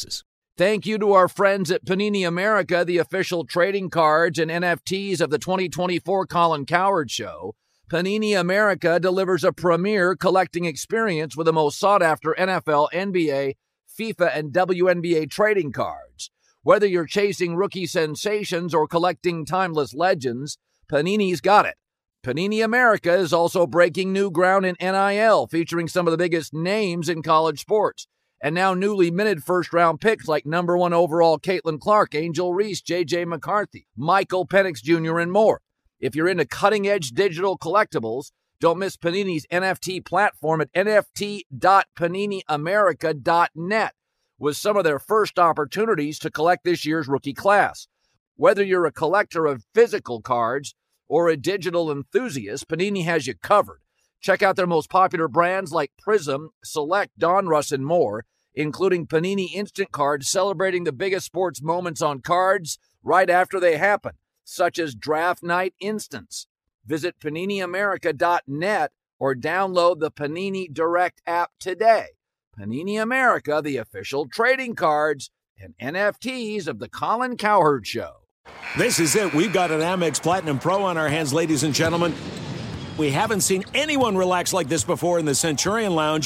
Thank you to our friends at Panini America, the official trading cards and N F Ts of the twenty twenty-four Colin Cowherd Show. Panini America delivers a premier collecting experience with the most sought-after N F L, N B A, FIFA, and W N B A trading cards. Whether you're chasing rookie sensations or collecting timeless legends, Panini's got it. Panini America is also breaking new ground in N I L, featuring some of the biggest names in college sports. And now newly minted first-round picks like number one overall Caitlin Clark, Angel Reese, J J. McCarthy, Michael Penix Junior, and more. If you're into cutting-edge digital collectibles, don't miss Panini's N F T platform at N F T dot panini america dot net with some of their first opportunities to collect this year's rookie class. Whether you're a collector of physical cards or a digital enthusiast, Panini has you covered. Check out their most popular brands like Prism, Select, Donruss, and more, including Panini Instant Cards celebrating the biggest sports moments on cards right after they happen, such as Draft Night Instants. Visit panini america dot net or download the Panini Direct app today. Panini America, the official trading cards and N F Ts of the Colin Cowherd Show. This is it. We've got an Amex Platinum Pro on our hands, ladies and gentlemen. We haven't seen anyone relax like this before in the Centurion Lounge.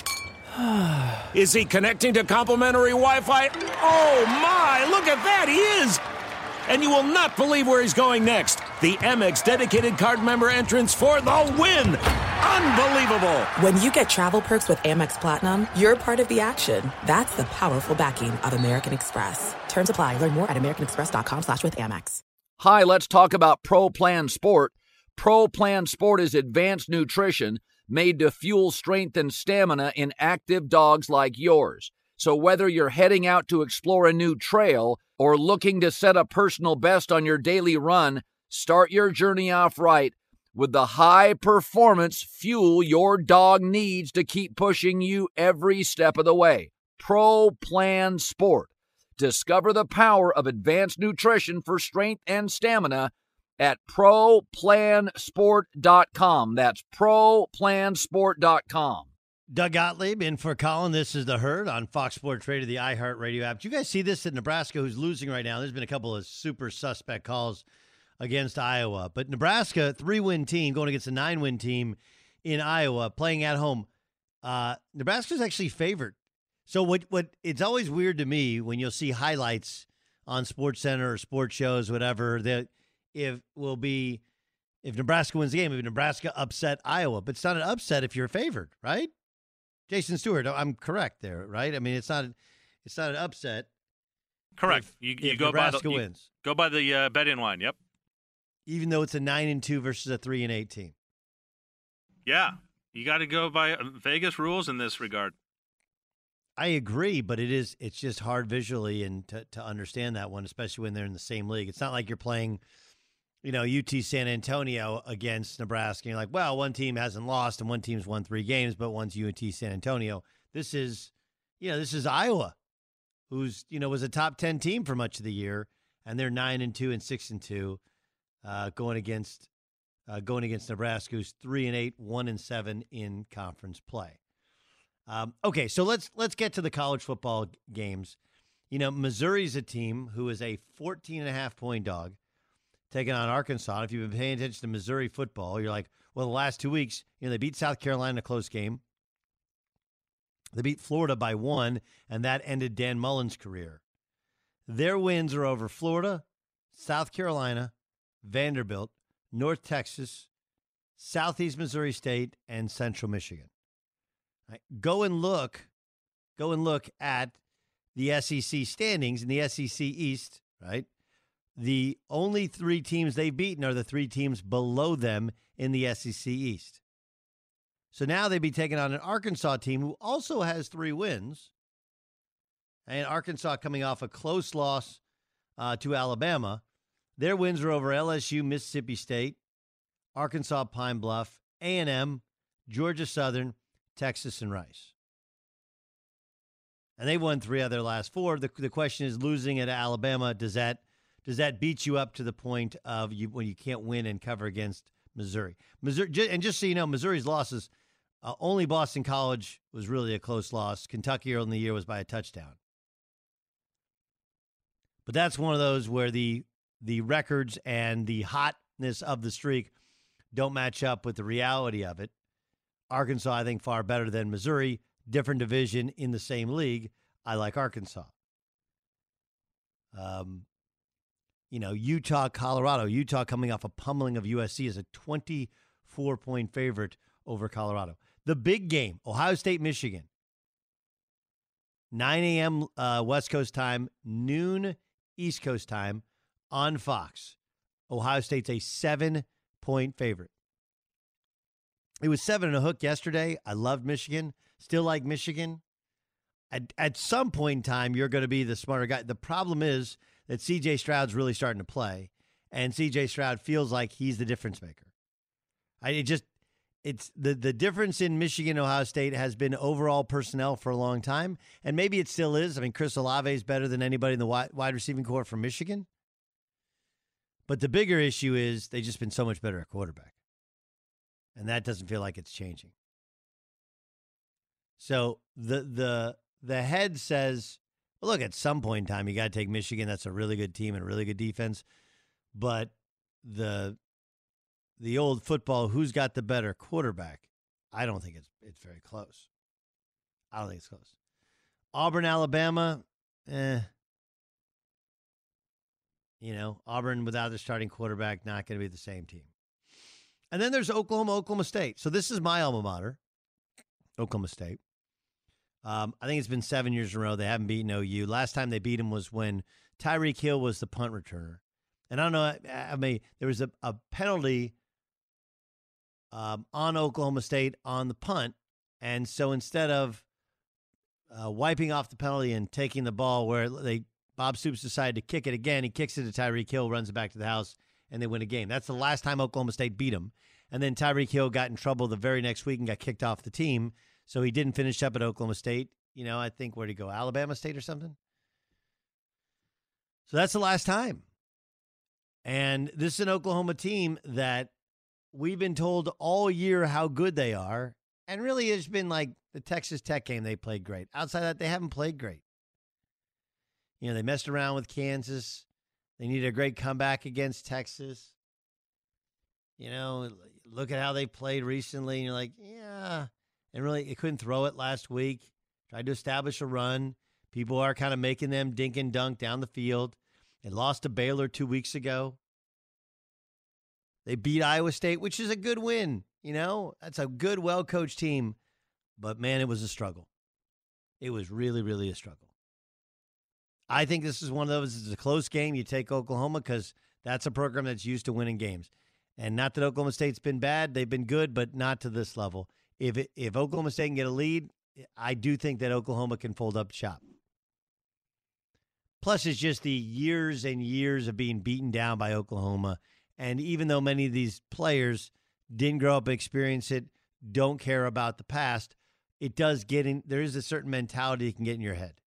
Is he connecting to complimentary Wi-Fi? Oh, my. Look at that. He is. And you will not believe where he's going next. The Amex dedicated card member entrance for the win. Unbelievable. When you get travel perks with Amex Platinum, you're part of the action. That's the powerful backing of American Express. Terms apply. Learn more at americanexpress.com slash with Amex. Hi, let's talk about Pro Plan Sport. Pro Plan Sport is advanced nutrition made to fuel strength and stamina in active dogs like yours. So whether you're heading out to explore a new trail or looking to set a personal best on your daily run, start your journey off right with the high-performance fuel your dog needs to keep pushing you every step of the way. Pro Plan Sport. Discover the power of advanced nutrition for strength and stamina at pro plan sport dot com. That's pro plan sport dot com. Doug Gottlieb in for Colin. This is The Herd on Fox Sports Radio, the iHeartRadio app. Do you guys see this in Nebraska, who's losing right now? There's been a couple of super suspect calls against Iowa. But Nebraska, three-win team, going against a nine-win team in Iowa, playing at home. Uh, Nebraska's actually favored. So what? What? It's always weird to me when you'll see highlights on SportsCenter or sports shows, whatever, that if will be if Nebraska wins the game, if Nebraska upset Iowa. But it's not an upset if you're favored, right? Jason Stewart, I'm correct there, right? I mean, it's not it's not an upset. Correct. If, you you if go Nebraska by the you wins, go by the uh, betting line. Yep. Even though it's a nine and two versus a three and eight team. Yeah, you got to go by Vegas rules in this regard. I agree, but it is it's just hard visually and to, to understand that one, especially when they're in the same league. It's not like you're playing, you know, U T San Antonio against Nebraska. You're like, well, one team hasn't lost and one team's won three games, but one's U T San Antonio. This is, you know, this is Iowa, who's, you know, was a top ten team for much of the year, and they're nine and two and six and two, uh, going against uh, going against Nebraska, who's three and eight, one and seven in conference play. Um, okay, so let's let's get to the college football games. You know, Missouri's a team who is a fourteen and a half point dog taking on Arkansas. If you've been paying attention to Missouri football, you're like, well, the last two weeks, you know, they beat South Carolina in a close game. They beat Florida by one, and that ended Dan Mullen's career. Their wins are over Florida, South Carolina, Vanderbilt, North Texas, Southeast Missouri State, and Central Michigan. Right. Go and look, go and look at the S E C standings in the S E C East, right? The only three teams they've beaten are the three teams below them in the S E C East. So now they'd be taking on an Arkansas team who also has three wins. And Arkansas coming off a close loss uh, to Alabama. Their wins are over L S U, Mississippi State, Arkansas Pine Bluff, A and M, Georgia Southern, Texas, and Rice. And they won three out of their last four. The, the question is, losing at Alabama, does that does that beat you up to the point of you when you can't win and cover against Missouri? Missouri, and just so you know, Missouri's losses, uh, only Boston College was really a close loss. Kentucky early in the year was by a touchdown. But that's one of those where the the records and the hotness of the streak don't match up with the reality of it. Arkansas, I think, far better than Missouri. Different division in the same league. I like Arkansas. Um, you know, Utah, Colorado. Utah coming off a pummeling of U S C is a twenty-four point favorite over Colorado. The big game, Ohio State, Michigan. nine a.m. Uh, West Coast time, noon East Coast time on Fox. Ohio State's a seven-point favorite. It was seven and a hook yesterday. I loved Michigan. Still like Michigan. At, at some point in time, you're going to be the smarter guy. The problem is that C J Stroud's really starting to play, and C J Stroud feels like he's the difference maker. I it just it's the the difference in Michigan and Ohio State has been overall personnel for a long time, and maybe it still is. I mean, Chris Olave is better than anybody in the wide, wide receiving corps from Michigan. But the bigger issue is they've just been so much better at quarterback. And that doesn't feel like it's changing. So the the the head says, well, look, at some point in time, you got to take Michigan. That's a really good team and a really good defense. But the the old football, who's got the better quarterback? I don't think it's it's very close. I don't think it's close. Auburn, Alabama, eh. You know, Auburn without their starting quarterback, not going to be the same team. And then there's Oklahoma, Oklahoma State. So this is my alma mater, Oklahoma State. Um, I think it's been seven years in a row. They haven't beaten O U. Last time they beat them was when Tyreek Hill was the punt returner. And I don't know, I mean, there was a, a penalty um, on Oklahoma State on the punt. And so instead of uh, wiping off the penalty and taking the ball where they Bob Stoops decided to kick it again, he kicks it to Tyreek Hill, runs it back to the house, and they win a game. That's the last time Oklahoma State beat them. And then Tyreek Hill got in trouble the very next week and got kicked off the team. So he didn't finish up at Oklahoma State. You know, I think, where'd he go? Alabama State or something? So that's the last time. And this is an Oklahoma team that we've been told all year how good they are. And really, it's been like the Texas Tech game, they played great. Outside that, they haven't played great. You know, they messed around with Kansas. They needed a great comeback against Texas. You know, look at how they played recently. And you're like, yeah. And really, they couldn't throw it last week. Tried to establish a run. People are kind of making them dink and dunk down the field. They lost to Baylor two weeks ago. They beat Iowa State, which is a good win. You know, that's a good, well-coached team. But, man, it was a struggle. It was really, really a struggle. I think this is one of those, it's a close game. You take Oklahoma because that's a program that's used to winning games. And not that Oklahoma State's been bad. They've been good, but not to this level. If it, if Oklahoma State can get a lead, I do think that Oklahoma can fold up shop. Plus, it's just the years and years of being beaten down by Oklahoma. And even though many of these players didn't grow up and experience it, don't care about the past, it does get in. There is a certain mentality that can get in your head.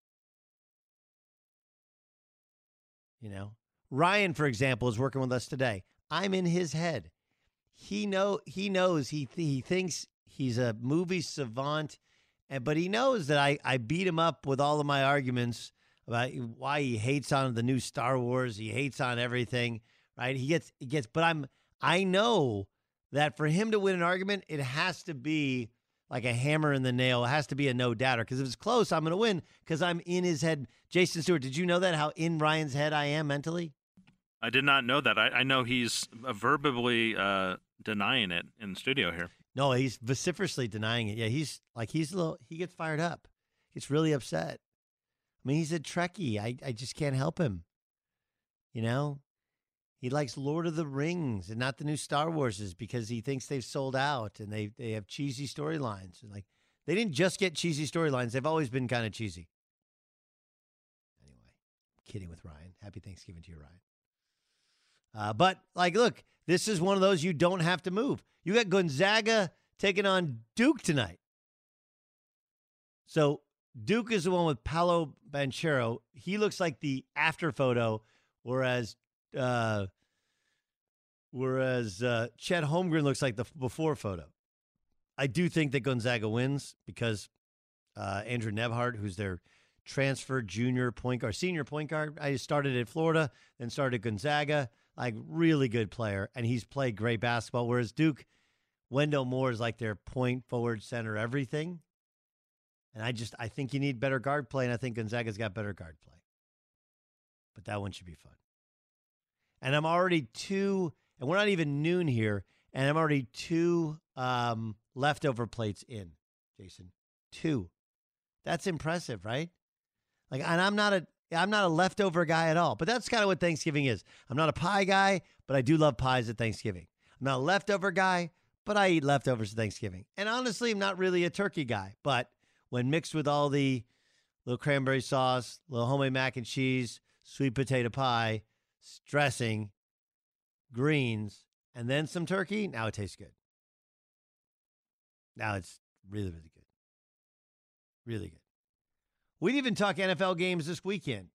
You know, Ryan, for example, is working with us today. I'm in his head. He know he knows he th- he thinks he's a movie savant, and but he knows that I, I beat him up with all of my arguments about why he hates on the new Star Wars. He hates on everything, right? He gets he gets, but I'm I know that for him to win an argument, it has to be like a hammer in the nail. It has to be a no doubter, because if it's close, I'm going to win because I'm in his head. Jason Stewart, did you know that, how in Ryan's head I am mentally? I did not know that. I, I know he's verbally uh, denying it in the studio here. No, he's vociferously denying it. Yeah, he's like, he's a little, he gets fired up. Gets really upset. I mean, he's a Trekkie. I, I just can't help him. You know? He likes Lord of the Rings and not the new Star Warses because he thinks they've sold out and they they have cheesy storylines. And like, they didn't just get cheesy storylines. They've always been kind of cheesy. Anyway, kidding with Ryan. Happy Thanksgiving to you, Ryan. Uh, but, like, look, this is one of those you don't have to move. You got Gonzaga taking on Duke tonight. So Duke is the one with Paolo Banchero. He looks like the after photo, whereas uh, whereas uh, Chet Holmgren looks like the before photo. I do think that Gonzaga wins because uh, Andrew Nebhart, who's their transfer junior point guard, senior point guard. I started at Florida, then started at Gonzaga. Like, really good player, and he's played great basketball. Whereas Duke, Wendell Moore is like their point forward center everything. And I just, I think you need better guard play, and I think Gonzaga's got better guard play. But that one should be fun. And I'm already two, and we're not even noon here, and I'm already two um, leftover plates in, Jason. Two. That's impressive, right? Like, and I'm not a, I'm not a leftover guy at all. But that's kind of what Thanksgiving is. I'm not a pie guy, but I do love pies at Thanksgiving. I'm not a leftover guy, but I eat leftovers at Thanksgiving. And honestly, I'm not really a turkey guy. But when mixed with all the little cranberry sauce, little homemade mac and cheese, sweet potato pie, dressing, greens, and then some turkey, now it tastes good. Now it's really, really good. Really good. We didn't even talk N F L games this weekend.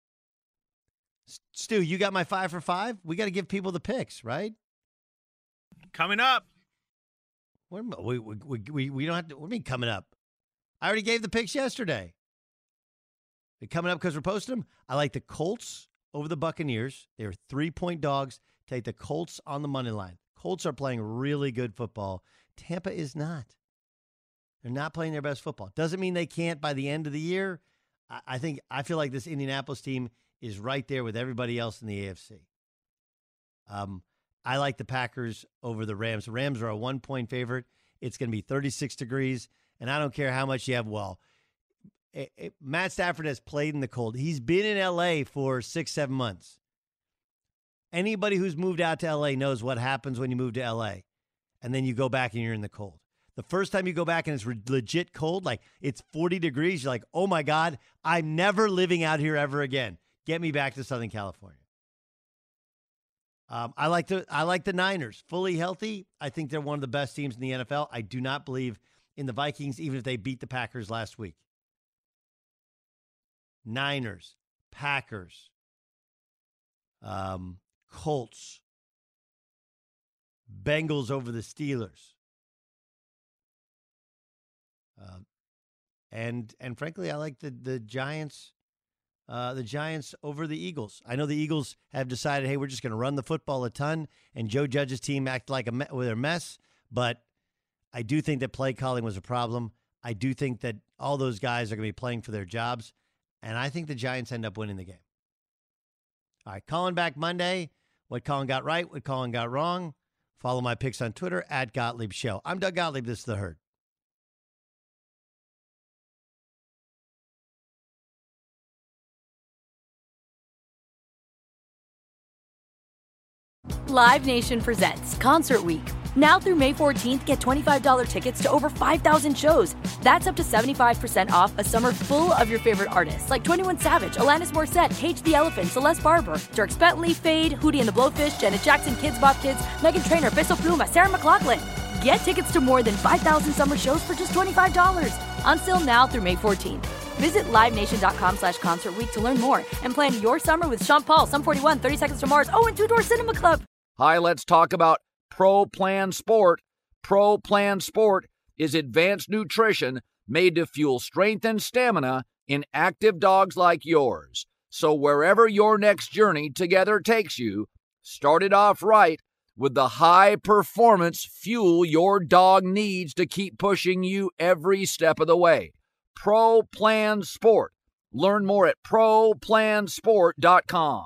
Stu, you got my five for five? We got to give people the picks, right? Coming up. We, we, we, we, we don't have to. What do you mean coming up? I already gave the picks yesterday. They're coming up because we're posting them. I like the Colts over the Buccaneers. They are three-point dogs. Take the Colts on the money line. Colts are playing really good football. Tampa is not. They're not playing their best football. Doesn't mean they can't by the end of the year. I, I think I feel like this Indianapolis team is right there with everybody else in the A F C. Um, I like the Packers over the Rams. The Rams are a one-point favorite. It's going to be thirty-six degrees, and I don't care how much you have. Well, it, it, Matt Stafford has played in the cold. He's been in L A for six, seven months. Anybody who's moved out to L A knows what happens when you move to L A, and then you go back and you're in the cold. The first time you go back and it's re- legit cold, like it's forty degrees, you're like, oh my God, I'm never living out here ever again. Get me back to Southern California. Um, I like the I like the Niners. Fully healthy, I think they're one of the best teams in the N F L. I do not believe in the Vikings, even if they beat the Packers last week. Niners, Packers, um, Colts, Bengals over the Steelers. Uh, and and frankly, I like the the Giants, uh, the Giants over the Eagles. I know the Eagles have decided, hey, we're just going to run the football a ton, and Joe Judge's team act like a me- with a mess. But I do think that play calling was a problem. I do think that all those guys are going to be playing for their jobs, and I think the Giants end up winning the game. All right, Colin back Monday. What Colin got right, what Colin got wrong. Follow my picks on Twitter at Gottlieb Show. I'm Doug Gottlieb. This is The Herd. Live Nation presents Concert Week. Now through May fourteenth, get twenty-five dollars tickets to over five thousand shows. That's up to seventy-five percent off a summer full of your favorite artists like twenty-one Savage, Alanis Morissette, Cage the Elephant, Celeste Barber, Dierks Bentley, Fade, Hootie and the Blowfish, Janet Jackson, Kidz Bop Kids, Meghan Trainor, Peso Pluma, Sarah McLachlan. Get tickets to more than five thousand summer shows for just twenty-five dollars. Until now through May fourteenth. Visit livenation.com slash concert week to learn more and plan your summer with Sean Paul, Sum forty-one, thirty Seconds to Mars, oh, and Two Door Cinema Club. Hi, let's talk about Pro Plan Sport. Pro Plan Sport is advanced nutrition made to fuel strength and stamina in active dogs like yours. So wherever your next journey together takes you, start it off right with the high-performance fuel your dog needs to keep pushing you every step of the way. Pro Plan Sport. Learn more at pro plan sport dot com.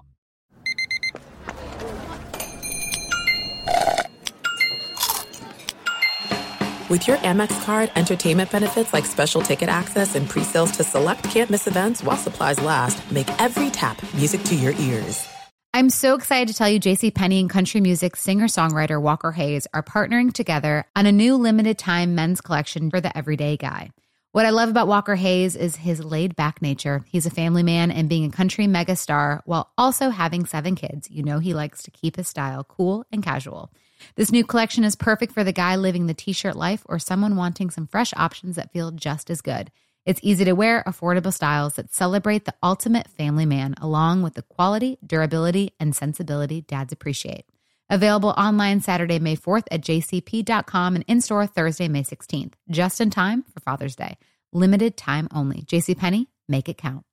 With your Amex card, entertainment benefits like special ticket access and pre-sales to select can't-miss events while supplies last make every tap music to your ears. I'm so excited to tell you JCPenney and country music singer-songwriter Walker Hayes are partnering together on a new limited-time men's collection for the everyday guy. What I love about Walker Hayes is his laid-back nature. He's a family man, and being a country megastar while also having seven kids, you know he likes to keep his style cool and casual. This new collection is perfect for the guy living the t-shirt life or someone wanting some fresh options that feel just as good. It's easy to wear, affordable styles that celebrate the ultimate family man, along with the quality, durability, and sensibility dads appreciate. Available online Saturday, May fourth at j c p dot com and in-store Thursday, May sixteenth, just in time for Father's Day. Limited time only. JCPenney, Make it count.